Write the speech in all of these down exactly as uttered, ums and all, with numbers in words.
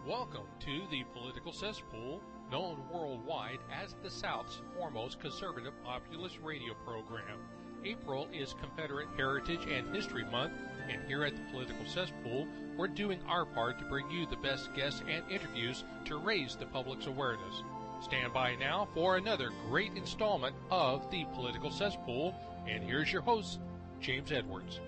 Welcome to the Political Cesspool, known worldwide as the South's foremost conservative populist radio program. April is Confederate Heritage and History Month, and here at the Political Cesspool, we're doing our part to bring you the best guests and interviews to raise the public's awareness. Stand by now for another great installment of the Political Cesspool, and here's your host, James Edwards.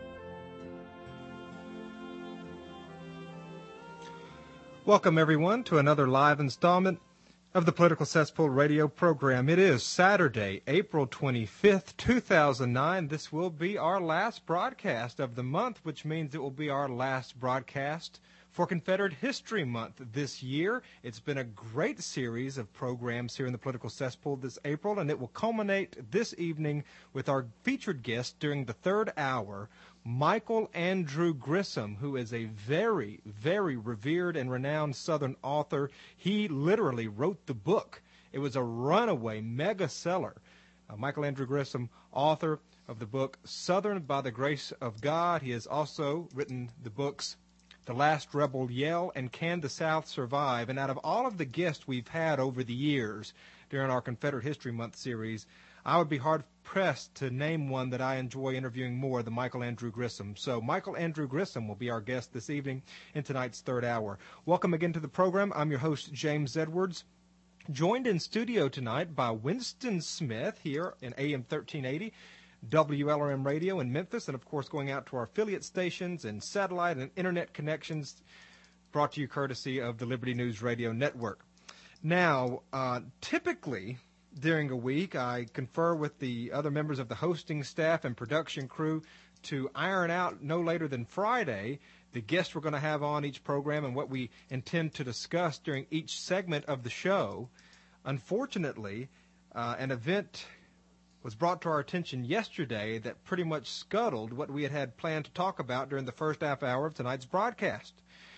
Welcome, everyone, to another live installment of the Political Cesspool radio program. It is Saturday, April twenty-fifth, two thousand nine. This will be our last broadcast of the month, which means it will be our last broadcast for Confederate History Month this year. It's been a great series of programs here in the Political Cesspool this April, and it will culminate this evening with our featured guest during the third hour, Michael Andrew Grissom, who is a very, very revered and renowned Southern author. He literally wrote the book. It was a runaway mega seller. Uh, Michael Andrew Grissom, author of the book Southern by the Grace of God. He has also written the books The Last Rebel Yell and Can the South Survive? And out of all of the guests we've had over the years during our Confederate History Month series, I would be hard-pressed to name one that I enjoy interviewing more than Michael Andrew Grissom. So Michael Andrew Grissom will be our guest this evening in tonight's third hour. Welcome again to the program. I'm your host, James Edwards, joined in studio tonight by Winston Smith here in A M thirteen eighty, W L R M Radio in Memphis, and, of course, going out to our affiliate stations and satellite and Internet connections, brought to you courtesy of the Liberty News Radio Network. Now, uh, typically during a week, I confer with the other members of the hosting staff and production crew to iron out no later than Friday the guests we're going to have on each program and what we intend to discuss during each segment of the show. Unfortunately, uh, an event was brought to our attention yesterday that pretty much scuttled what we had had planned to talk about during the first half hour of tonight's broadcast.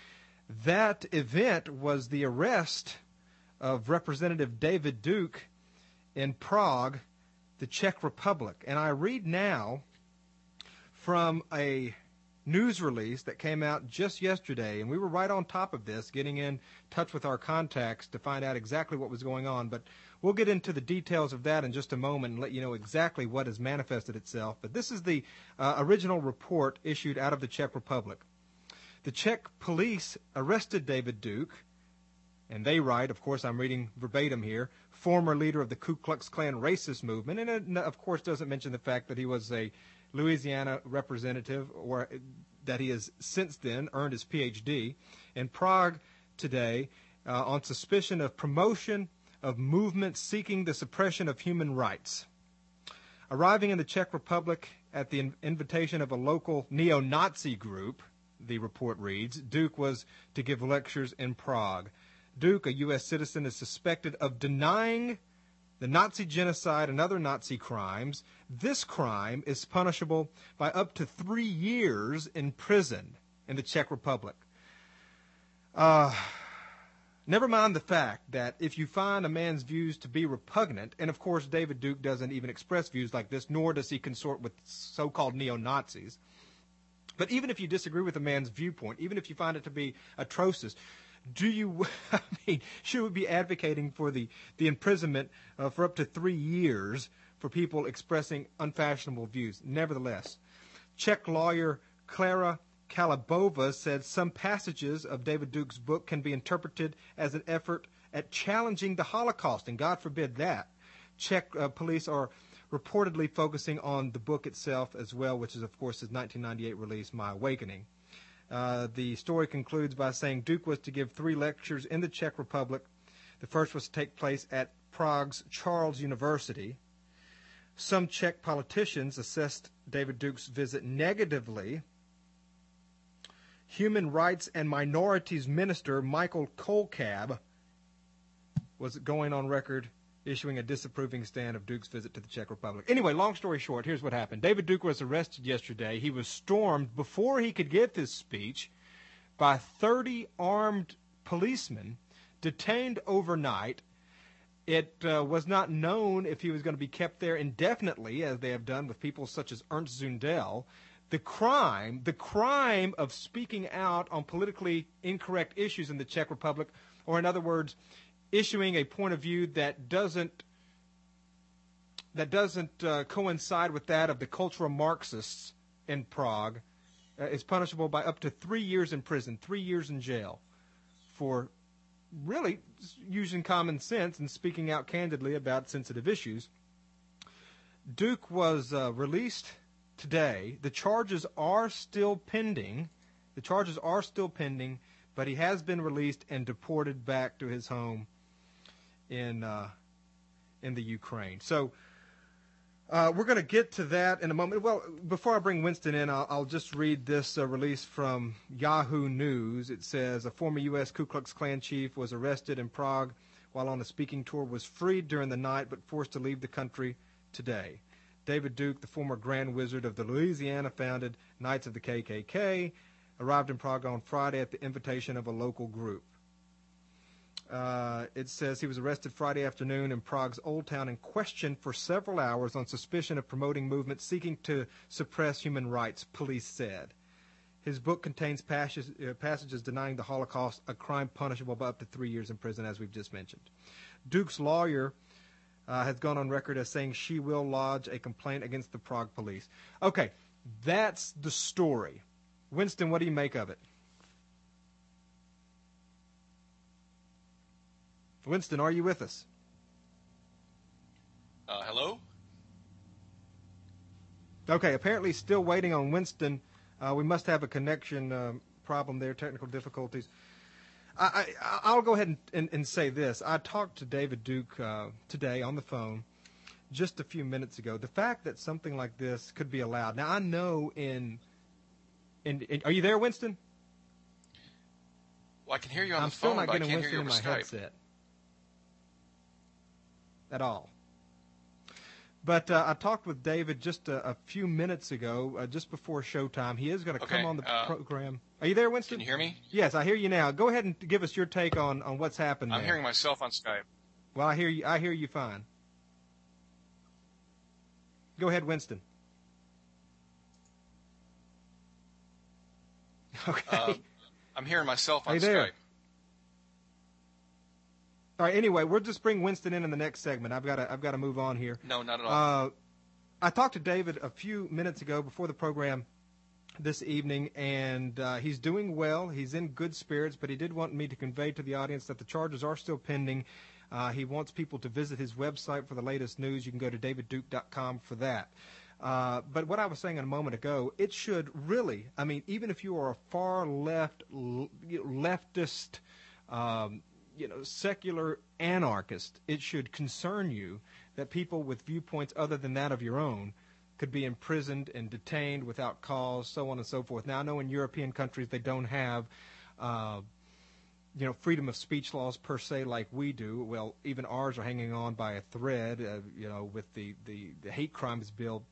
That event was the arrest of Representative David Duke in Prague, the Czech Republic. And I read now from a news release that came out just yesterday, and we were right on top of this, getting in touch with our contacts to find out exactly what was going on. But we'll get into the details of that in just a moment and let you know exactly what has manifested itself. But this is the uh, original report issued out of the Czech Republic. The Czech police arrested David Duke, and they write, of course, I'm reading verbatim here, former leader of the Ku Klux Klan racist movement, and it, of course, doesn't mention the fact that he was a Louisiana representative, or that he has since then earned his P H D in Prague today uh, on suspicion of promotion of movements seeking the suppression of human rights. Arriving in the Czech Republic at the in- invitation of a local neo-Nazi group, the report reads, Duke was to give lectures in Prague. Duke, a U S citizen, is suspected of denying the Nazi genocide and other Nazi crimes. This crime is punishable by up to three years in prison in the Czech Republic. Uh, never mind the fact that if you find a man's views to be repugnant, and of course David Duke doesn't even express views like this, nor does he consort with so-called neo-Nazis, but even if you disagree with a man's viewpoint, even if you find it to be atrocious, do you, I mean, should we be advocating for the, the imprisonment uh, for up to three years for people expressing unfashionable views? Nevertheless, Czech lawyer Klara Kalabova said some passages of David Duke's book can be interpreted as an effort at challenging the Holocaust, and God forbid that. Czech uh, police are reportedly focusing on the book itself as well, which is, of course, his nineteen ninety-eight release, My Awakening. Uh, the story concludes by saying Duke was to give three lectures in the Czech Republic. The first was to take place at Prague's Charles University. Some Czech politicians assessed David Duke's visit negatively. Human Rights and Minorities Minister Michael Kolcab was going on record issuing a disapproving stand of Duke's visit to the Czech Republic. Anyway, long story short, here's what happened. David Duke was arrested yesterday. He was stormed before he could give his speech by thirty armed policemen, detained overnight. It uh, was not known if he was going to be kept there indefinitely, as they have done with people such as Ernst Zundel. the crime, the crime of speaking out on politically incorrect issues in the Czech Republic, or in other words, issuing a point of view that doesn't that doesn't uh, coincide with that of the cultural Marxists in Prague, uh, is punishable by up to three years in prison, three years in jail, for really using common sense and speaking out candidly about sensitive issues. Duke was uh, released today. The charges are still pending. The charges are still pending, but he has been released and deported back to his home in uh, in the Ukraine. So uh, we're going to get to that in a moment. Well, before I bring Winston in, I'll, I'll just read this uh, release from Yahoo News. It says, a former U S Ku Klux Klan chief was arrested in Prague while on a speaking tour, was freed during the night but forced to leave the country today. David Duke, the former Grand Wizard of the Louisiana-founded Knights of the K K K, arrived in Prague on Friday at the invitation of a local group. Uh, it says he was arrested Friday afternoon in Prague's Old Town and questioned for several hours on suspicion of promoting movements seeking to suppress human rights, police said. His book contains passages, uh, passages denying the Holocaust, a crime punishable by up to three years in prison, as we've just mentioned. Duke's lawyer uh, has gone on record as saying she will lodge a complaint against the Prague police. Okay, that's the story. Winston, what do you make of it? Winston, are you with us? Uh, hello? Okay, apparently still waiting on Winston. Uh, we must have a connection um, problem there, technical difficulties. I, I, I'll go ahead and, and, and say this. I talked to David Duke uh, today on the phone just a few minutes ago. The fact that something like this could be allowed. Now, I know in... in, in are you there, Winston? Well, I can hear you on I'm the phone, but but I I can't can't hear hear you Winston in over my Skype. headset at all. But uh, I talked with David just a, a few minutes ago, uh, just before showtime. He is going to Okay, come on the uh, program. Are you there, Winston? Can you hear me? Yes, I hear you now. Go ahead and give us your take on, on what's happened I'm there. hearing myself on Skype. Well, I hear you. I hear you fine. Go ahead, Winston. Okay. Uh, I'm hearing myself on Are you there? Skype. All right. Anyway, we'll just bring Winston in in the next segment. I've got to. I've got to move on here. No, not at all. Uh, I talked to David a few minutes ago before the program this evening, and uh, he's doing well. He's in good spirits, but he did want me to convey to the audience that the charges are still pending. Uh, he wants people to visit his website for the latest news. You can go to david duke dot com for that. Uh, but what I was saying a moment ago, it should really, I mean, even if you are a far left, l- leftist, um, you know, secular anarchist, it should concern you that people with viewpoints other than that of your own could be imprisoned and detained without cause, so on and so forth. Now, I know in European countries they don't have, uh, you know, freedom of speech laws per se like we do. Well, even ours are hanging on by a thread, uh, you know, with the, the, the hate crimes bill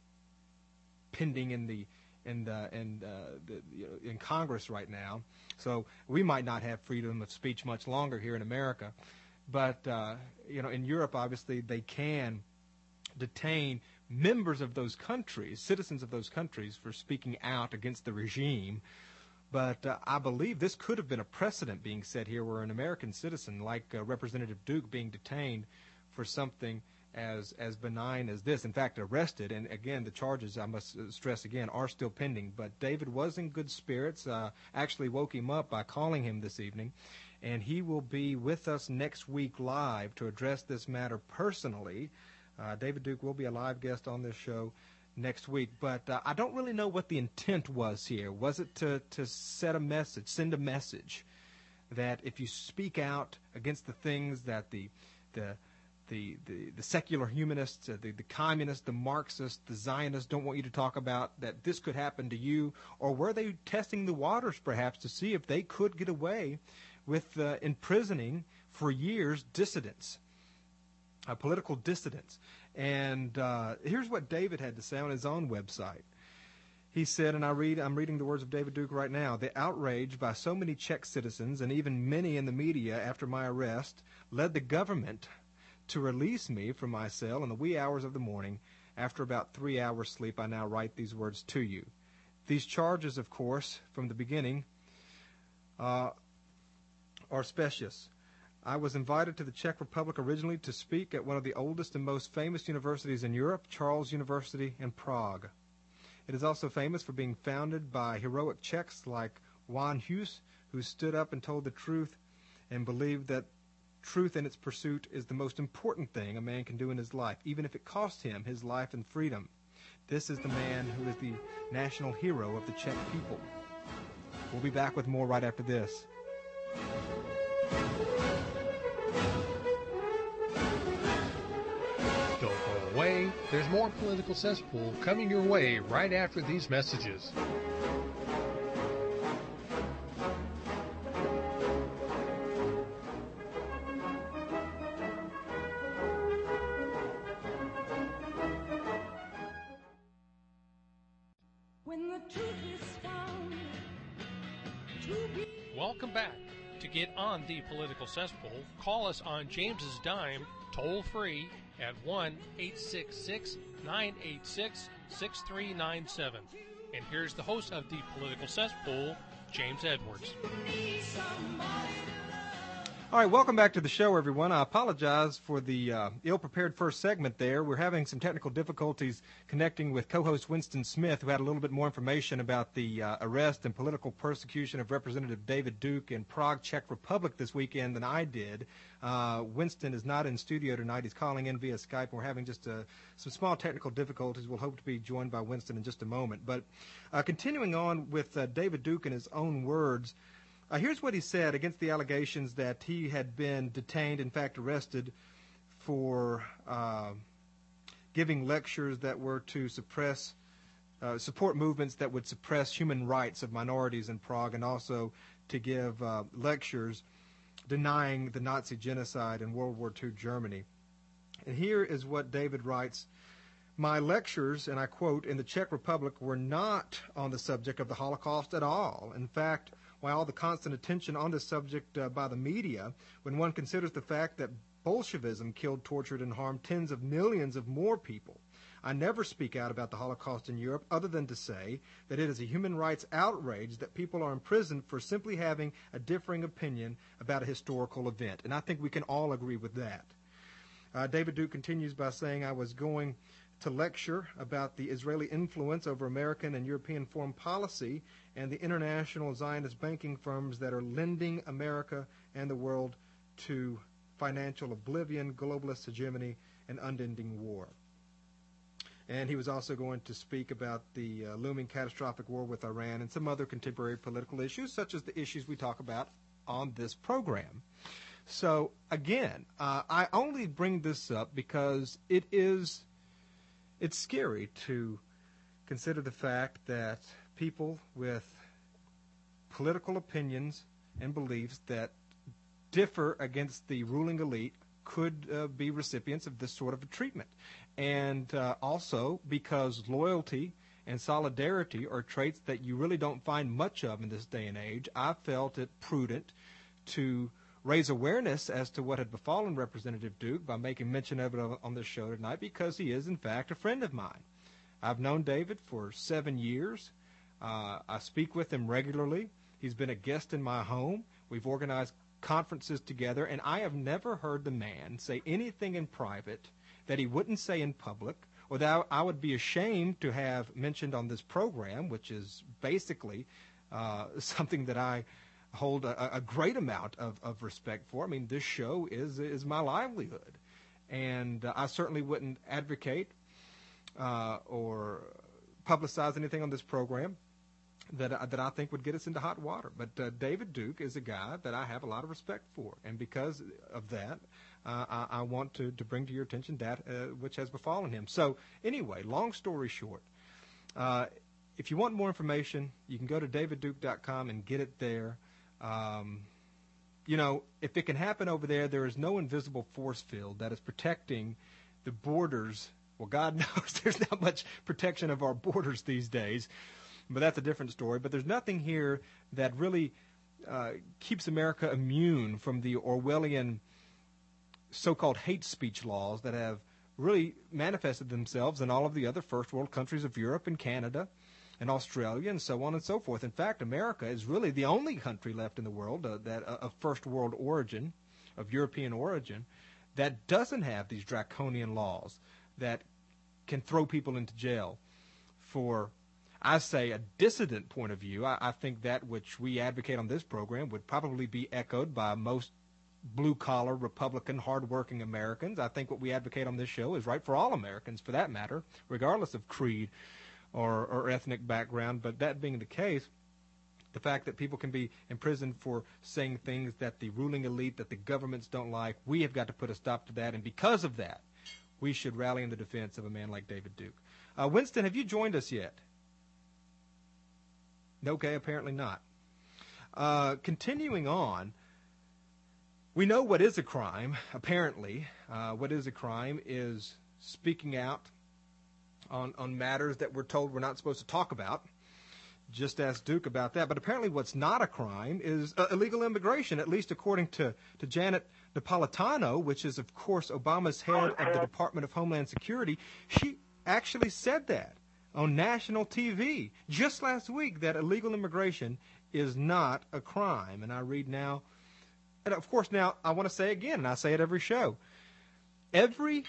pending in the in the in uh, the, you know, in Congress right now. So we might not have freedom of speech much longer here in America, but uh, you know, in Europe, obviously, they can detain members of those countries, citizens of those countries, for speaking out against the regime. But uh, I believe this could have been a precedent being set here, where an American citizen like uh, Representative Duke being detained for something as as benign as this, in fact, arrested. And again, the charges, I must stress again, are still pending. But David was in good spirits. Uh, actually woke him up by calling him this evening. And he will be with us next week live to address this matter personally. Uh, David Duke will be a live guest on this show next week. But uh, I don't really know what the intent was here. Was it to, to set a message, send a message that if you speak out against the things that the the The, the, the secular humanists, uh, the, the communists, the Marxists, the Zionists don't want you to talk about, that this could happen to you? Or were they testing the waters, perhaps, to see if they could get away with uh, imprisoning for years dissidents, uh, political dissidents? And uh, here's what David had to say on his own website. He said, and I read, I'm reading the words of David Duke right now, "The outrage by so many Czech citizens, and even many in the media after my arrest, led the government to release me from my cell in the wee hours of the morning. After about three hours sleep, I now write these words to you. These charges, of course, from the beginning, uh, are specious. I was invited to the Czech Republic originally to speak at one of the oldest and most famous universities in Europe, Charles University in Prague. It is also famous for being founded by heroic Czechs like Jan Hus, who stood up and told the truth and believed that truth in its pursuit is the most important thing a man can do in his life, even if it costs him his life and freedom. This is the man who is the national hero of the Czech people. We'll be back with more right after this. Don't go away. There's more Political Cesspool coming your way right after these messages. Welcome back. To get on the Political Cesspool, call us on James's dime, toll free at one eight six six, nine eight six, six three nine seven. And here's the host of the Political Cesspool, James Edwards. All right, welcome back to the show, everyone. I apologize for the uh, ill-prepared first segment there. We're having some technical difficulties connecting with co-host Winston Smith, who had a little bit more information about the uh, arrest and political persecution of Representative David Duke in Prague, Czech Republic this weekend than I did. Uh, Winston is not in studio tonight. He's calling in via Skype, and we're having just uh, some small technical difficulties. We'll hope to be joined by Winston in just a moment. But uh, continuing on with uh, David Duke in his own words, Uh, here's what he said against the allegations that he had been detained, in fact arrested, for uh, giving lectures that were to suppress, uh, support movements that would suppress human rights of minorities in Prague, and also to give uh, lectures denying the Nazi genocide in World War Two Germany. And here is what David writes: "My lectures," and I quote, "in the Czech Republic were not on the subject of the Holocaust at all. In fact, while all the constant attention on this subject uh, by the media, when one considers the fact that Bolshevism killed, tortured, and harmed tens of millions of more people, I never speak out about the Holocaust in Europe other than to say that it is a human rights outrage that people are imprisoned for simply having a differing opinion about a historical event." And I think we can all agree with that. Uh, David Duke continues by saying, "I was going to lecture about the Israeli influence over American and European foreign policy and the international Zionist banking firms that are lending America and the world to financial oblivion, globalist hegemony, and unending war." And he was also going to speak about the uh, looming catastrophic war with Iran and some other contemporary political issues, such as the issues we talk about on this program. So, again, uh, I only bring this up because it is It's scary to consider the fact that people with political opinions and beliefs that differ against the ruling elite could uh, be recipients of this sort of a treatment. And uh, also because loyalty and solidarity are traits that you really don't find much of in this day and age, I felt it prudent to raise awareness as to what had befallen Representative Duke by making mention of it on this show tonight, because he is, in fact, a friend of mine. I've known David for seven years. Uh, I speak with him regularly. He's been a guest in my home. We've organized conferences together, and I have never heard the man say anything in private that he wouldn't say in public, or that I would be ashamed to have mentioned on this program, which is basically uh, something that I hold a, a great amount of, of respect for. I mean, this show is is my livelihood, and uh, I certainly wouldn't advocate uh, or publicize anything on this program that uh, that I think would get us into hot water. But uh, David Duke is a guy that I have a lot of respect for, and because of that, uh, I, I want to, to bring to your attention that uh, which has befallen him. So anyway, long story short, uh, if you want more information, you can go to david duke dot com and get it there. Um, you know, if it can happen over there, there is no invisible force field that is protecting the borders. Well, God knows there's not much protection of our borders these days, but that's a different story. But there's nothing here that really uh, keeps America immune from the Orwellian so-called hate speech laws that have really manifested themselves in all of the other first world countries of Europe and Canada, and Australia and so on and so forth. In fact, America is really the only country left in the world uh, that uh, of first world origin, of European origin, that doesn't have these draconian laws that can throw people into jail for, I say, a dissident point of view. I, I think that which we advocate on this program would probably be echoed by most blue-collar, Republican, hard-working Americans. I think what we advocate on this show is right for all Americans, for that matter, regardless of creed or, or ethnic background. But that being the case, the fact that people can be imprisoned for saying things that the ruling elite, that the governments don't like, we have got to put a stop to that. And because of that, we should rally in the defense of a man like David Duke. Uh, Winston, have you joined us yet? Okay, apparently not. Uh, continuing on, we know what is a crime, apparently. Uh, what is a crime is speaking out on, on matters that we're told we're not supposed to talk about. Just ask Duke about that. But apparently what's not a crime is uh, illegal immigration, at least according to, to Janet Napolitano, which is, of course, Obama's head of the Department of Homeland Security. She actually said that on national T V just last week, that illegal immigration is not a crime. And I read now, and of course now I want to say again, and I say it every show, every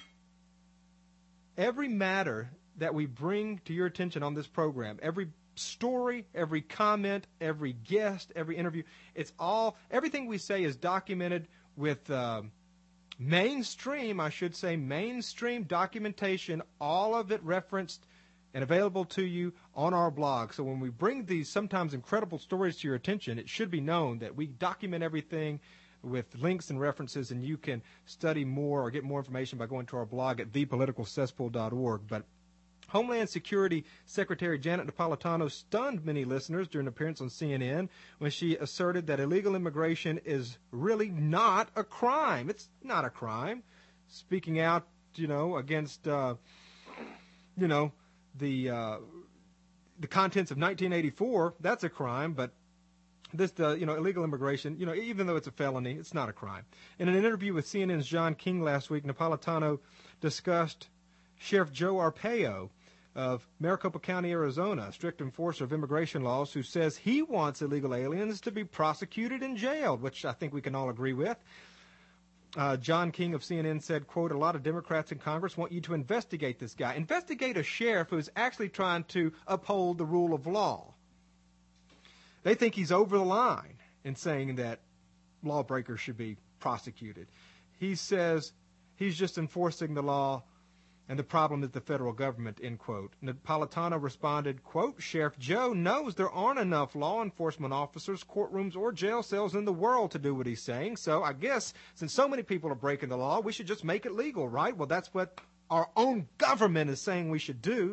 every matter that we bring to your attention on this program, every story, every comment, every guest, every interview, it's all, everything we say is documented with uh, mainstream, I should say, mainstream documentation, all of it referenced and available to you on our blog. So when we bring these sometimes incredible stories to your attention, it should be known that we document everything with links and references, and you can study more or get more information by going to our blog at the political cesspool dot org. But Homeland Security Secretary Janet Napolitano stunned many listeners during an appearance on C N N when she asserted that illegal immigration is really not a crime. It's not a crime. Speaking out, you know, against, uh, you know, the uh, the contents of nineteen eighty-four, that's a crime, but this, uh, you know, illegal immigration, you know, even though it's a felony, it's not a crime. In an interview with C N N's John King last week, Napolitano discussed Sheriff Joe Arpaio of Maricopa County, Arizona, a strict enforcer of immigration laws, who says he wants illegal aliens to be prosecuted and jailed, which I think we can all agree with. Uh, John King of C N N said, quote, a lot of Democrats in Congress want you to investigate this guy. Investigate a sheriff who's actually trying to uphold the rule of law. They think he's over the line in saying that lawbreakers should be prosecuted. He says he's just enforcing the law, and the problem is the federal government, end quote. Napolitano responded, quote, Sheriff Joe knows there aren't enough law enforcement officers, courtrooms, or jail cells in the world to do what he's saying. So I guess since so many people are breaking the law, we should just make it legal, right? Well, that's what our own government is saying we should do.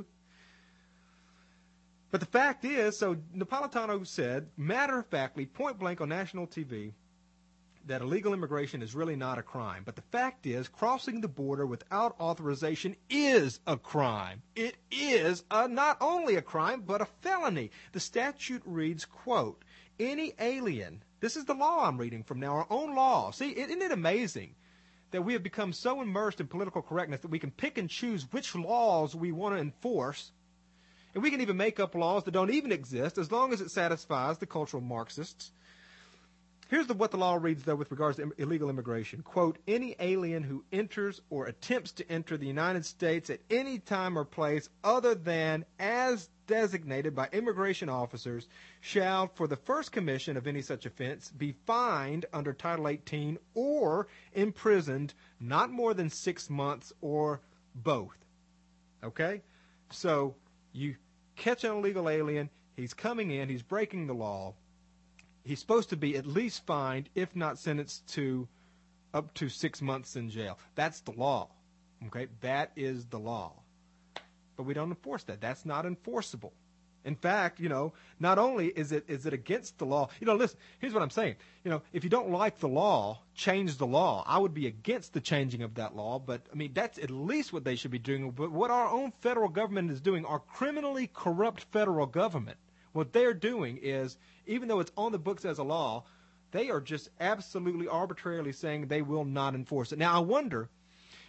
But the fact is, so Napolitano said, matter-of-factly, point-blank on national T V, that illegal immigration is really not a crime. But the fact is, crossing the border without authorization is a crime. It is a, not only a crime, but a felony. The statute reads, quote, any alien, this is the law I'm reading from now, our own law. See, isn't it amazing that we have become so immersed in political correctness that we can pick and choose which laws we want to enforce, and we can even make up laws that don't even exist as long as it satisfies the cultural Marxists. Here's the, what the law reads, though, with regards to im- illegal immigration. Quote, any alien who enters or attempts to enter the United States at any time or place other than as designated by immigration officers shall, for the first commission of any such offense, be fined under Title eighteen or imprisoned not more than six months or both. Okay? So you catch an illegal alien, he's coming in, he's breaking the law. He's supposed to be at least fined, if not sentenced to up to six months in jail. That's the law. Okay? That is the law. But we don't enforce that. That's not enforceable. In fact, you know, not only is it is it against the law. You know, listen, here's what I'm saying. You know, if you don't like the law, change the law. I would be against the changing of that law, but, I mean, that's at least what they should be doing. But what our own federal government is doing, our criminally corrupt federal government, what they're doing is, even though it's on the books as a law, they are just absolutely arbitrarily saying they will not enforce it. Now, I wonder,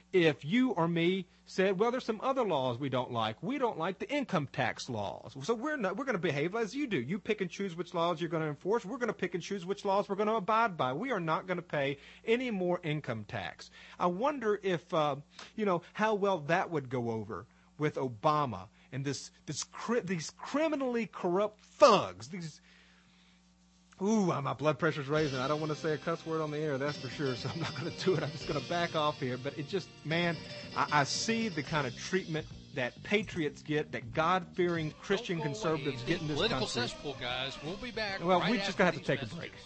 if you or me said, well, there's some other laws we don't like. We don't like the income tax laws. So we're not, we're going to behave as you do. You pick and choose which laws you're going to enforce. We're going to pick and choose which laws we're going to abide by. We are not going to pay any more income tax. I wonder if, uh, you know, how well that would go over with Obama and this, this cri- these criminally corrupt thugs, these Ooh, my blood pressure's raising. I don't want to say a cuss word on the air, that's for sure, so I'm not going to do it. I'm just going to back off here. But it just, man, I, I see the kind of treatment that patriots get, that God-fearing Christian conservatives get in this Political country. Cesspool, guys. We'll be back. Well, right we're just going to have to take messages. a break.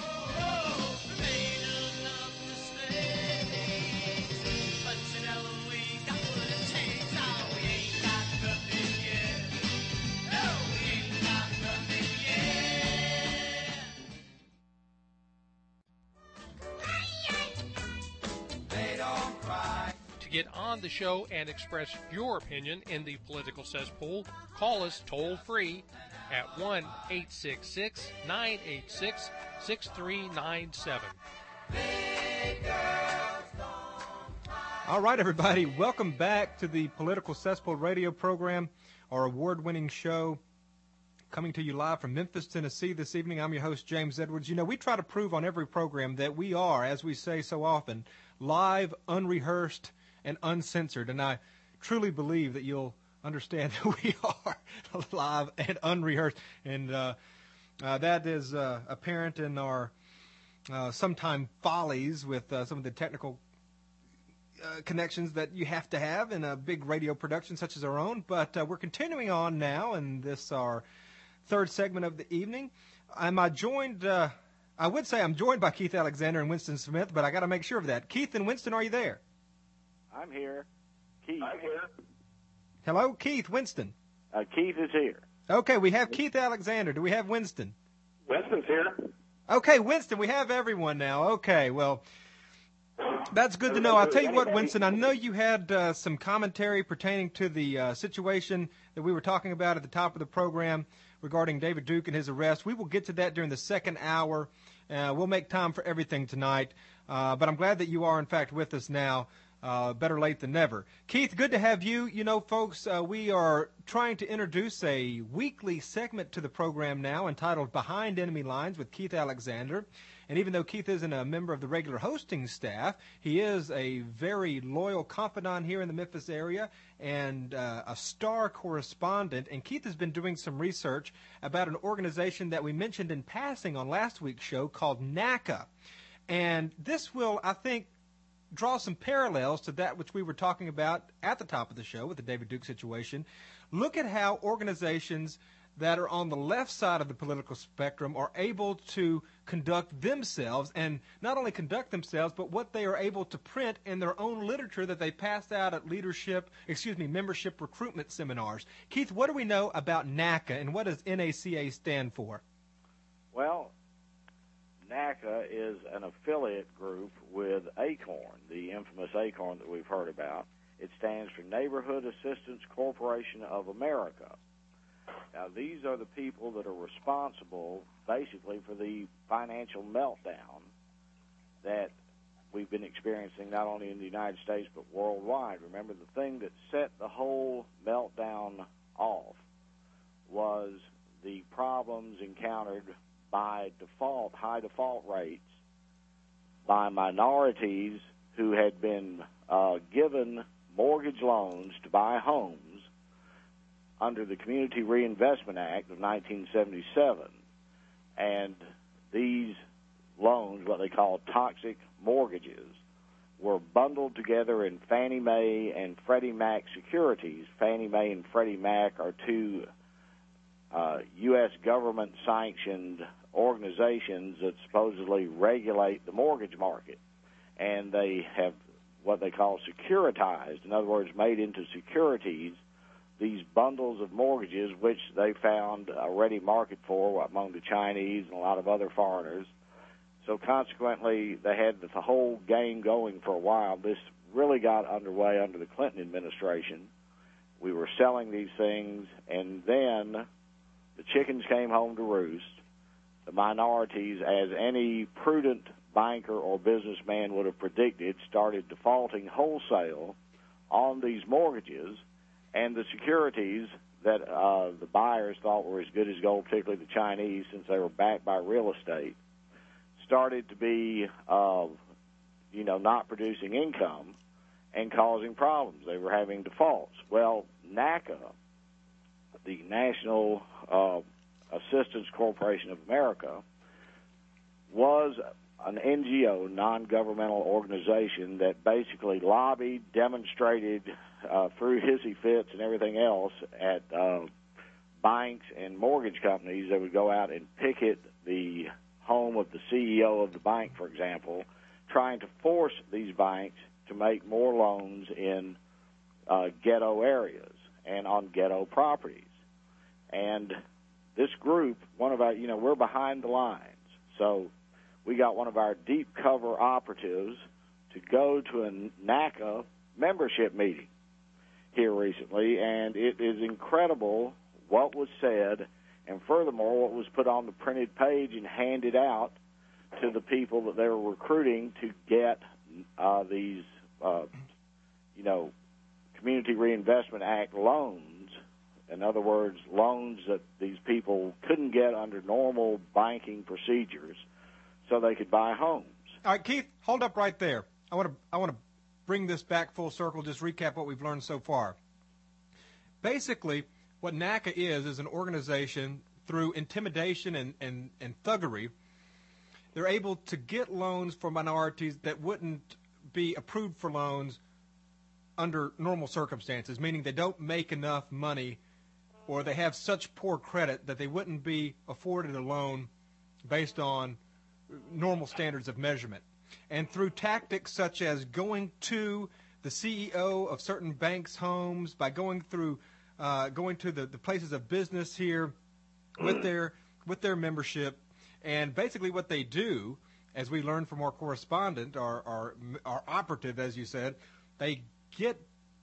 To get on the show and express your opinion in the Political Cesspool, call us toll-free at one eight six six, nine eight six, six three nine seven. All right, everybody, welcome back to the Political Cesspool radio program, our award-winning show, coming to you live from Memphis, Tennessee this evening. I'm your host, James Edwards. You know, we try to prove on every program that we are, as we say so often, live, unrehearsed, and uncensored. And I truly believe that you'll understand that we are live and unrehearsed. And uh, uh, that is uh, apparent in our uh, sometime follies with uh, some of the technical uh, connections that you have to have in a big radio production such as our own. But uh, we're continuing on now in this, our third segment of the evening. Am I joined, uh, I would say I'm joined by Keith Alexander and Winston Smith, but I got to make sure of that. Keith and Winston, are you there? I'm here. Keith. I'm here. Hello, Keith, Winston. Uh, Keith is here. Okay, we have Keith Alexander. Do we have Winston? Winston's here. Okay, Winston, we have everyone now. Okay, well, that's good to know. I'll tell you what, Winston, I know you had uh, some commentary pertaining to the uh, situation that we were talking about at the top of the program regarding David Duke and his arrest. We will get to that during the second hour. Uh, we'll make time for everything tonight, uh, but I'm glad that you are, in fact, with us now. Uh, better late than never. Keith, good to have you. You know, folks, uh, we are trying to introduce a weekly segment to the program now entitled Behind Enemy Lines with Keith Alexander. And even though Keith isn't a member of the regular hosting staff, he is a very loyal confidant here in the Memphis area and uh, a star correspondent. And Keith has been doing some research about an organization that we mentioned in passing on last week's show called NACA. And this will, I think, draw some parallels to that which we were talking about at the top of the show with the David Duke situation. Look at how organizations that are on the left side of the political spectrum are able to conduct themselves, and not only conduct themselves, but what they are able to print in their own literature that they passed out at leadership, excuse me, membership recruitment seminars. Keith, what do we know about NACA, and what does N A C A stand for? Well, NACA is an affiliate group with ACORN, the infamous ACORN that we've heard about. It stands for Neighborhood Assistance Corporation of America. Now, these are the people that are responsible, basically, for the financial meltdown that we've been experiencing not only in the United States but worldwide. Remember, the thing that set the whole meltdown off was the problems encountered by default, high default rates by minorities who had been uh, given mortgage loans to buy homes under the Community Reinvestment Act of nineteen seventy-seven. And these loans, what they call toxic mortgages, were bundled together in Fannie Mae and Freddie Mac securities. Fannie Mae and Freddie Mac are two uh, U S government-sanctioned organizations that supposedly regulate the mortgage market. And they have what they call securitized, in other words, made into securities, these bundles of mortgages, which they found a ready market for among the Chinese and a lot of other foreigners. So consequently, they had the whole game going for a while. This really got underway under the Clinton administration. We were selling these things, and then the chickens came home to roost. The minorities, as any prudent banker or businessman would have predicted, started defaulting wholesale on these mortgages, and the securities that uh, the buyers thought were as good as gold, particularly the Chinese, since they were backed by real estate, started to be, uh, you know, not producing income and causing problems. They were having defaults. Well, NACA, the National uh, Assistance Corporation of America, was an N G O, non-governmental organization, that basically lobbied, demonstrated uh, through hissy fits and everything else at uh, banks and mortgage companies that would go out and picket the home of the C E O of the bank, for example, trying to force these banks to make more loans in uh, ghetto areas and on ghetto properties. And this group, one of our, you know, we're behind the lines, so we got one of our deep cover operatives to go to a NACA membership meeting here recently, and it is incredible what was said, and furthermore, what was put on the printed page and handed out to the people that they were recruiting to get uh, these, uh, you know, Community Reinvestment Act loans. In other words, loans that these people couldn't get under normal banking procedures, so they could buy homes. All right, Keith, hold up right there. I want to I want to bring this back full circle, just recap what we've learned so far. Basically, what NACA is is an organization through intimidation and, and, and thuggery. They're able to get loans for minorities that wouldn't be approved for loans under normal circumstances, meaning they don't make enough money or they have such poor credit that they wouldn't be afforded a loan based on normal standards of measurement. And through tactics such as going to the C E O of certain banks' homes, by going through uh, going to the, the places of business here with their with their membership, and basically what they do, as we learned from our correspondent, our our, our operative, as you said, they get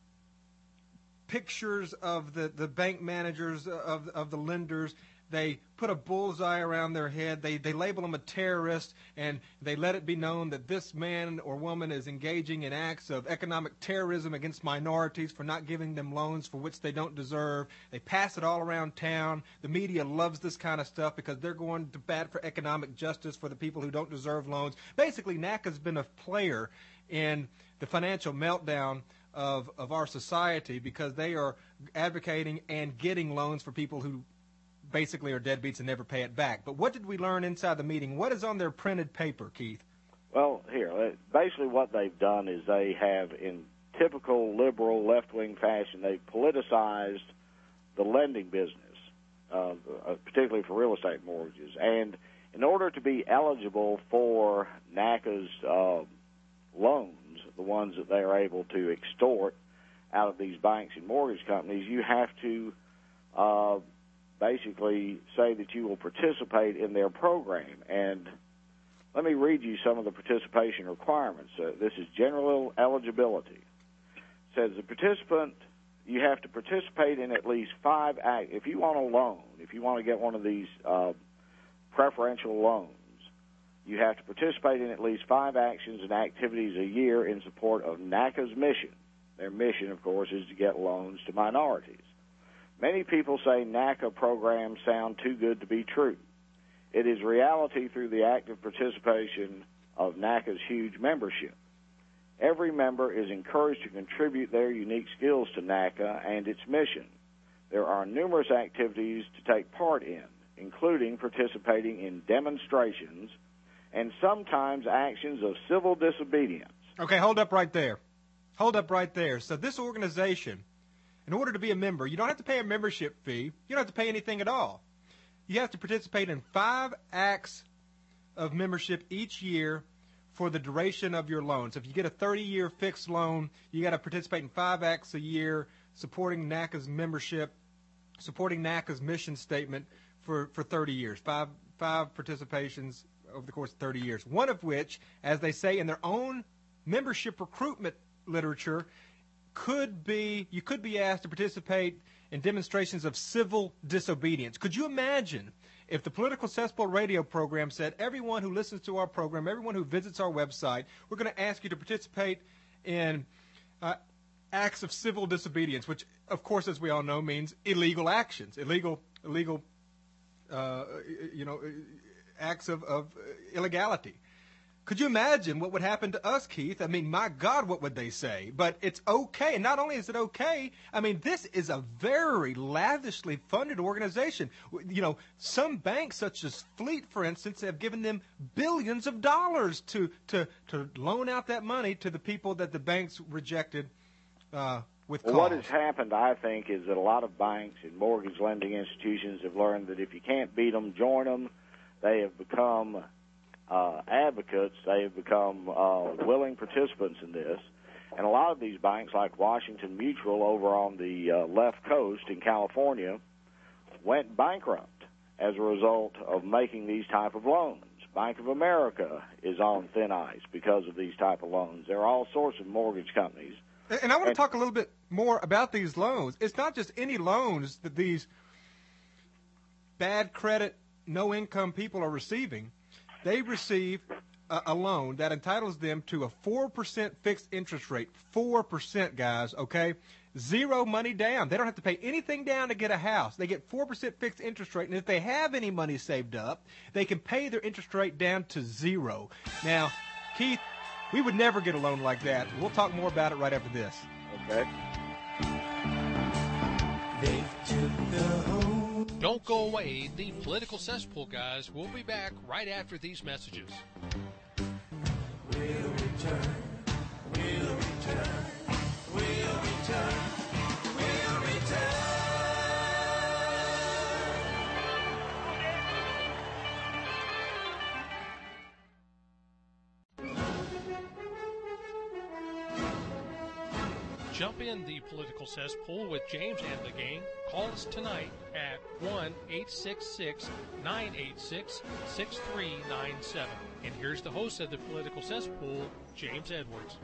pictures of the, the bank managers, of of the lenders. They put a bullseye around their head. They they label them a terrorist, and they let it be known that this man or woman is engaging in acts of economic terrorism against minorities for not giving them loans for which they don't deserve. They pass it all around town. The media loves this kind of stuff because they're going to bat for economic justice for the people who don't deserve loans. Basically, NACA's been a player in the financial meltdown of, of our society because they are advocating and getting loans for people who basically are deadbeats and never pay it back. But what did we learn inside the meeting? What is on their printed paper, Keith? Well, here, basically what they've done is they have, in typical liberal left-wing fashion, they've politicized the lending business, uh, particularly for real estate mortgages. And in order to be eligible for NACA's uh, loans, the ones that they are able to extort out of these banks and mortgage companies, you have to uh, basically say that you will participate in their program. And let me read you some of the participation requirements. Uh, this is general eligibility. It says the participant, you have to participate in at least five act. If you want a loan, if you want to get one of these uh, preferential loans, you have to participate in at least five actions and activities a year in support of NACA's mission. Their mission, of course, is to get loans to minorities. Many people say NACA programs sound too good to be true. It is reality through the active participation of NACA's huge membership. Every member is encouraged to contribute their unique skills to NACA and its mission. There are numerous activities to take part in, including participating in demonstrations and sometimes actions of civil disobedience. Okay, hold up right there. Hold up right there. So this organization, in order to be a member, you don't have to pay a membership fee. You don't have to pay anything at all. You have to participate in five acts of membership each year for the duration of your loan. So if you get a thirty-year fixed loan, you got to participate in five acts a year supporting NACA's membership, supporting NACA's mission statement for, for thirty years, five, five participations over the course of thirty years, one of which, as they say in their own membership recruitment literature, could be you could be asked to participate in demonstrations of civil disobedience. Could you imagine if the Political Cesspool radio program said, everyone who listens to our program, everyone who visits our website, we're going to ask you to participate in uh, acts of civil disobedience, which, of course, as we all know, means illegal actions, illegal, illegal, uh, you know, acts of, of illegality. Could you imagine what would happen to us, Keith? I mean, my God, what would they say? But it's okay. And not only is it okay, I mean, this is a very lavishly funded organization. You know, some banks, such as Fleet, for instance, have given them billions of dollars to, to, to loan out that money to the people that the banks rejected uh, with well, calls. What has happened, I think, is that a lot of banks and mortgage lending institutions have learned that if you can't beat them, join them. They have become... Uh, advocates, they have become uh, willing participants in this. And a lot of these banks, like Washington Mutual over on the uh, left coast in California, went bankrupt as a result of making these type of loans. Bank of America is on thin ice because of these type of loans. There are all sorts of mortgage companies. And I want to talk a little bit more about these loans. It's not just any loans that these bad credit, no-income people are receiving. They receive a, a loan that entitles them to a four percent fixed interest rate. four percent, guys, okay? Zero money down. They don't have to pay anything down to get a house. They get four percent fixed interest rate, and if they have any money saved up, they can pay their interest rate down to zero. Now, Keith, we would never get a loan like that. We'll talk more about it right after this. Okay. They took the home. Don't go away. The Political Cesspool guys will be back right after these messages. We'll return. We'll return. We'll return. We'll return. Jump in the Political Cesspool with James and the gang. Call us tonight at one eight six six, nine eight six, six three nine seven. And here's the host of the Political Cesspool, James Edwards.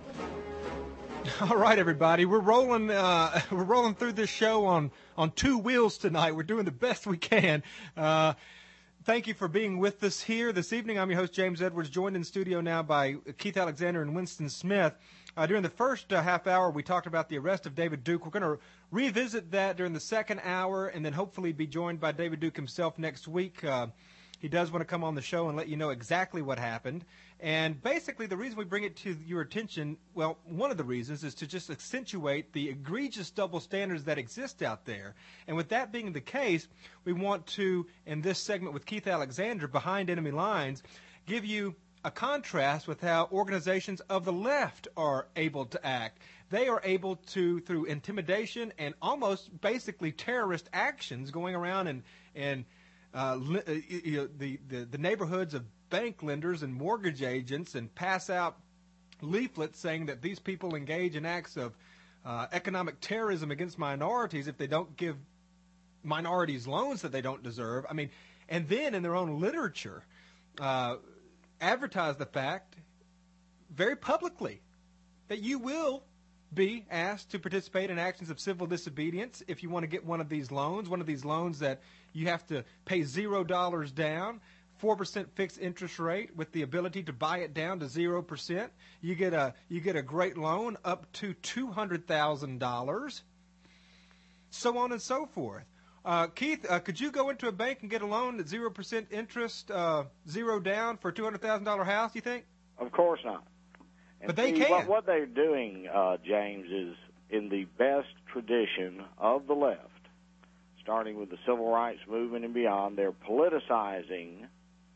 All right, everybody, we're rolling. Uh, we're rolling through this show on on two wheels tonight. We're doing the best we can. Uh, thank you for being with us here this evening. I'm your host, James Edwards, joined in studio now by Keith Alexander and Winston Smith. Uh, during the first uh, half hour, we talked about the arrest of David Duke. We're going to revisit that during the second hour and then hopefully be joined by David Duke himself next week. Uh, he does want to come on the show and let you know exactly what happened. And basically, the reason we bring it to your attention, well, one of the reasons is to just accentuate the egregious double standards that exist out there. And with that being the case, we want to, in this segment with Keith Alexander, Behind Enemy Lines, give you a contrast with how organizations of the left are able to act. They are able to, through intimidation and almost basically terrorist actions, going around and and uh, li- you know, the, the the neighborhoods of bank lenders and mortgage agents and pass out leaflets saying that these people engage in acts of uh, economic terrorism against minorities if they don't give minorities loans that they don't deserve. I mean, and then in their own literature, uh, advertise the fact very publicly that you will be asked to participate in actions of civil disobedience if you want to get one of these loans, one of these loans that you have to pay zero dollars down, four percent fixed interest rate with the ability to buy it down to zero percent. You get a you get a great loan up to two hundred thousand dollars, so on and so forth. Uh, Keith, uh, could you go into a bank and get a loan at zero percent interest, uh, zero down for a two hundred thousand dollars house, you think? Of course not. And but they see, can. What, what they're doing, uh, James, is in the best tradition of the left, starting with the civil rights movement and beyond, they're politicizing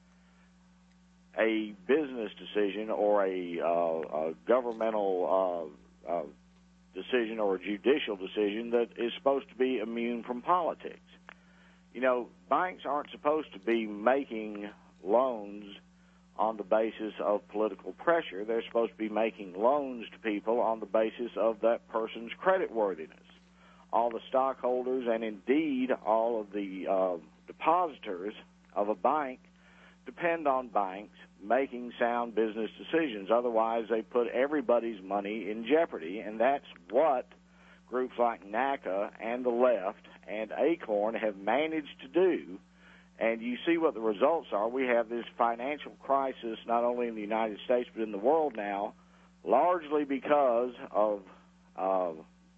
a business decision or a, uh, a governmental uh, uh, decision or a judicial decision that is supposed to be immune from politics. You know, banks aren't supposed to be making loans on the basis of political pressure. They're supposed to be making loans to people on the basis of that person's creditworthiness. All the stockholders and indeed all of the uh, depositors of a bank depend on banks making sound business decisions. Otherwise, they put everybody's money in jeopardy, and that's what groups like NACA and the left and ACORN have managed to do. And you see what the results are. We have this financial crisis not only in the United States but in the world now, largely because of uh,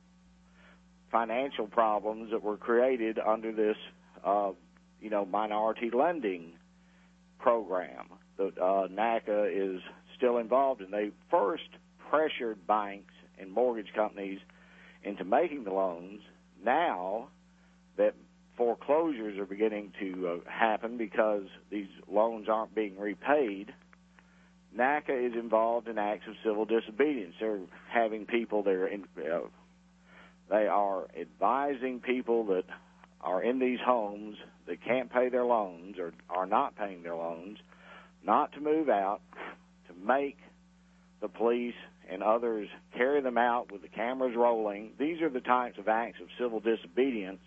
financial problems that were created under this, uh, you know, minority lending program that uh, NACA is still involved in. They first pressured banks and mortgage companies into making the loans. Now that foreclosures are beginning to uh, happen because these loans aren't being repaid, NACA is involved in acts of civil disobedience. They're having people, they're in, uh, they are advising people that are in these homes that can't pay their loans or are not paying their loans not to move out, to make the police and others carry them out with the cameras rolling. These are the types of acts of civil disobedience,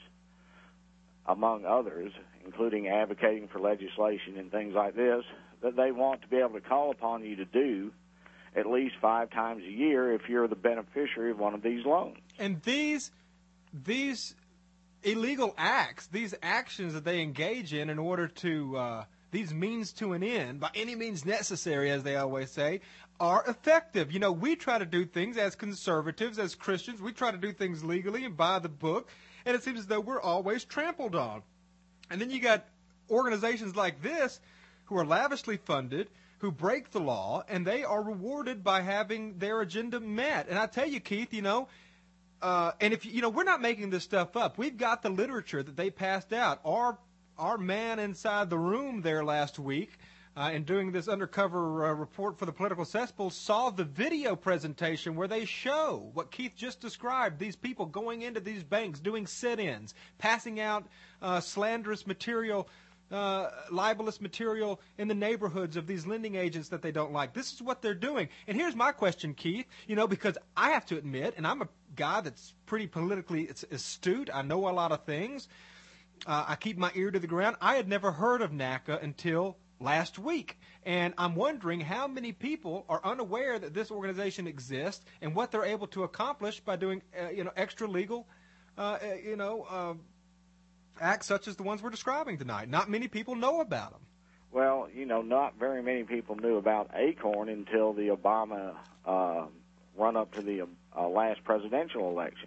among others, including advocating for legislation and things like this, that they want to be able to call upon you to do at least five times a year if you're the beneficiary of one of these loans. And these these illegal acts, these actions that they engage in in order to, uh, these means to an end, by any means necessary, as they always say, are effective. You know, we try to do things as conservatives, as Christians. We try to do things legally and by the book, and it seems as though we're always trampled on. And then you got organizations like this who are lavishly funded, who break the law, and they are rewarded by having their agenda met. And I tell you, Keith, you know, uh, and if you know, we're not making this stuff up. We've got the literature that they passed out. Our our man inside the room there last week, uh, and doing this undercover uh, report for the Political Cesspool, saw the video presentation where they show what Keith just described, these people going into these banks, doing sit-ins, passing out uh, slanderous material, uh, libelous material in the neighborhoods of these lending agents that they don't like. This is what they're doing. And here's my question, Keith, you know, because I have to admit, and I'm a guy that's pretty politically astute, I know a lot of things, uh, I keep my ear to the ground. I had never heard of NACA until last week, and I'm wondering how many people are unaware that this organization exists and what they're able to accomplish by doing, uh, you know, extra legal, uh, you know, uh, acts such as the ones we're describing tonight. Not many people know about them. Well, you know, not very many people knew about ACORN until the Obama uh, run-up to the uh, last presidential election.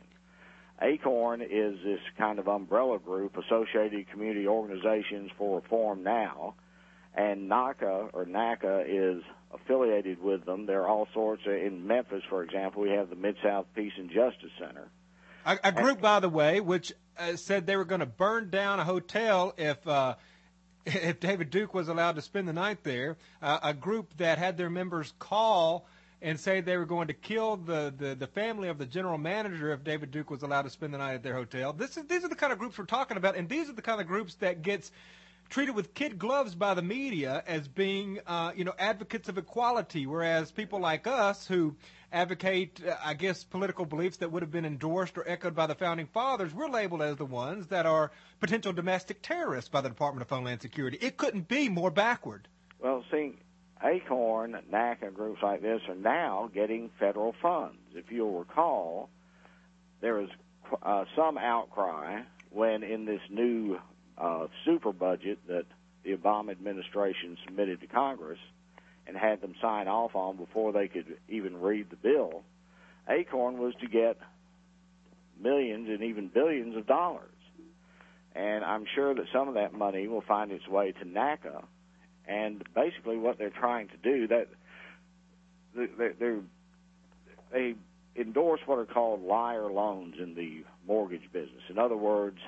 ACORN is this kind of umbrella group, Associated Community Organizations for Reform Now, and NACA, or NACA, is affiliated with them. There are all sorts of, in Memphis, for example, we have the Mid-South Peace and Justice Center. A, a group, by the way, which uh, said they were going to burn down a hotel if uh, if David Duke was allowed to spend the night there. Uh, a group that had their members call and say they were going to kill the, the, the family of the general manager if David Duke was allowed to spend the night at their hotel. This is these are the kind of groups we're talking about, and these are the kind of groups that gets treated with kid gloves by the media as being, uh, you know, advocates of equality, whereas people like us who advocate, uh, I guess, political beliefs that would have been endorsed or echoed by the Founding Fathers, we're labeled as the ones that are potential domestic terrorists by the Department of Homeland Security. It couldn't be more backward. Well, see, ACORN, NACA, groups like this are now getting federal funds. If you'll recall, there was uh, some outcry when in this new Uh, super budget that the Obama administration submitted to Congress and had them sign off on before they could even read the bill. ACORN was to get millions and even billions of dollars. And I'm sure that some of that money will find its way to NACA. And basically what they're trying to do, that they they endorse what are called liar loans in the mortgage business. In other words,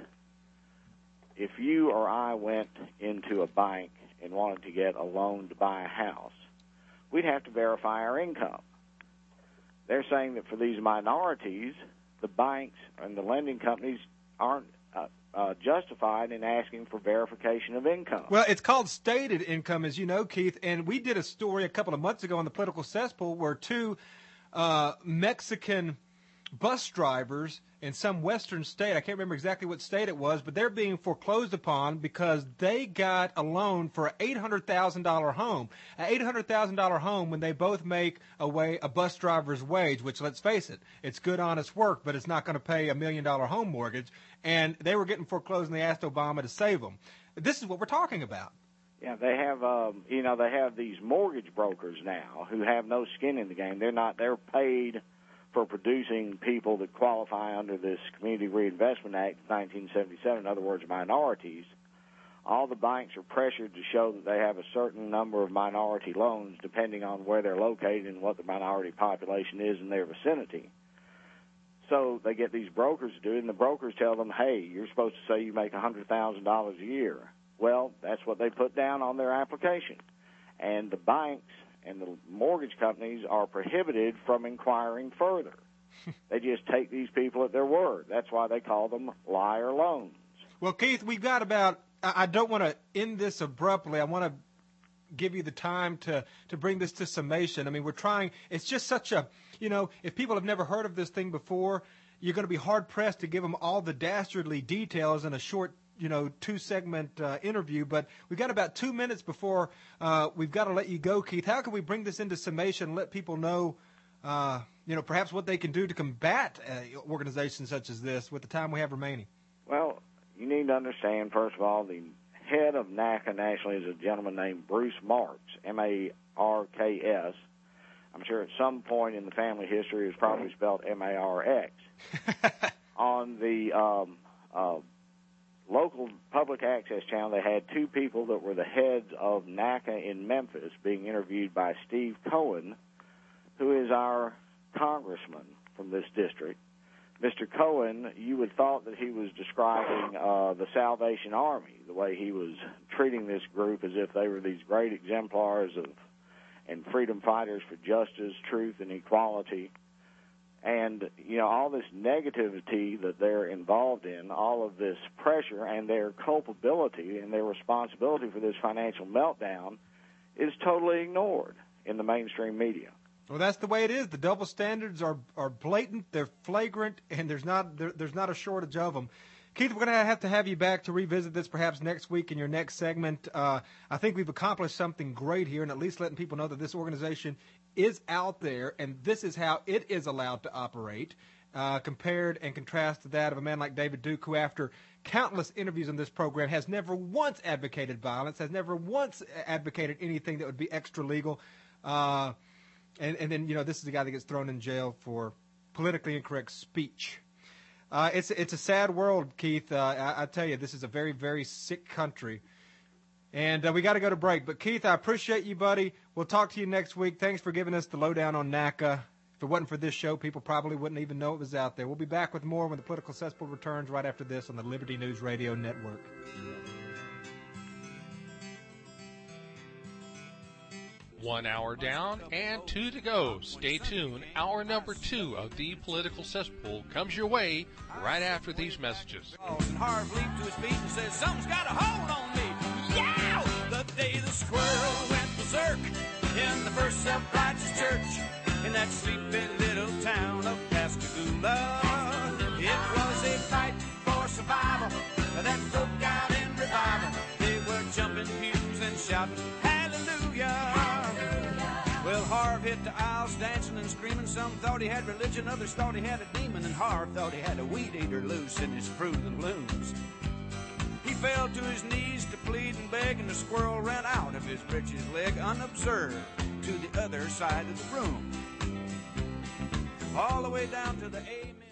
if you or I went into a bank and wanted to get a loan to buy a house, we'd have to verify our income. They're saying that for these minorities, the banks and the lending companies aren't uh, uh, justified in asking for verification of income. Well, it's called stated income, as you know, Keith, and we did a story a couple of months ago on the Political Cesspool where two uh, Mexican bus drivers in some western state. I can't remember exactly what state it was, but they're being foreclosed upon because they got a loan for an eight hundred thousand dollars home. An eight hundred thousand dollars home when they both make a, way, a bus driver's wage, which, let's face it, it's good, honest work, but it's not going to pay a million-dollar home mortgage. And they were getting foreclosed, and they asked Obama to save them. This is what we're talking about. Yeah, they have, um, you know, they have these mortgage brokers now who have no skin in the game. They're not, they're paid for producing people that qualify under this Community Reinvestment Act of nineteen seventy-seven, in other words, minorities. All the banks are pressured to show that they have a certain number of minority loans depending on where they're located and what the minority population is in their vicinity. So they get these brokers to do it, and the brokers tell them, hey, you're supposed to say you make one hundred thousand dollars a year. Well, that's what they put down on their application. And the banks and the mortgage companies are prohibited from inquiring further. They just take these people at their word. That's why they call them liar loans. Well, Keith, we've got about, I don't want to end this abruptly. I want to give you the time to, to bring this to summation. I mean, we're trying, it's just such a, you know, if people have never heard of this thing before, you're going to be hard-pressed to give them all the dastardly details in a short you know, two-segment uh, interview, but we've got about two minutes before uh, we've got to let you go, Keith. How can we bring this into summation and let people know, uh, you know, perhaps what they can do to combat uh, organizations such as this with the time we have remaining? Well, you need to understand, first of all, the head of NACA nationally is a gentleman named Bruce Marks, M A R K S. I'm sure at some point in the family history it was probably spelled M A R X. On the um, uh, local public access channel, they had two people that were the heads of NACA in Memphis being interviewed by Steve Cohen, who is our congressman from this district. Mister Cohen, you would thought that he was describing uh, the Salvation Army, the way he was treating this group as if they were these great exemplars of and freedom fighters for justice, truth, and equality. And, you know, all this negativity that they're involved in, all of this pressure and their culpability and their responsibility for this financial meltdown is totally ignored in the mainstream media. Well, that's the way it is. The double standards are, are blatant, they're flagrant, and there's not there, there's not a shortage of them. Keith, we're going to have to have you back to revisit this perhaps next week in your next segment. Uh, I think we've accomplished something great here, and at least letting people know that this organization is out there, and this is how it is allowed to operate, uh, compared and contrast to that of a man like David Duke, who after countless interviews on this program has never once advocated violence, has never once advocated anything that would be extra legal. Uh, and, and then, you know, this is the guy that gets thrown in jail for politically incorrect speech. Uh, it's, it's a sad world, Keith. Uh, I, I tell you, this is a very, very sick country. And uh, we got to go to break. But, Keith, I appreciate you, buddy. We'll talk to you next week. Thanks for giving us the lowdown on NACA. If it wasn't for this show, people probably wouldn't even know it was out there. We'll be back with more when the Political Cesspool returns right after this on the Liberty News Radio Network. One hour down and two to go. Stay tuned. Hour number two of the Political Cesspool comes your way right after these messages. And Harv leaped to his feet and said, "Something's got a hold on me." Yeah! The day the squirrel went berserk in the first self-righteous church in that sleepy little town of Pascagoula. It was a fight for survival that broke out in revival. They were jumping pews and shouting, "Hallelujah!" Well, Harv hit the aisles dancing and screaming. Some thought he had religion, others thought he had a demon, and Harv thought he had a weed eater loose in his fruit and blooms. He fell to his knees to plead and beg, and the squirrel ran out of his breeches leg unobserved to the other side of the room. All the way down to the amen.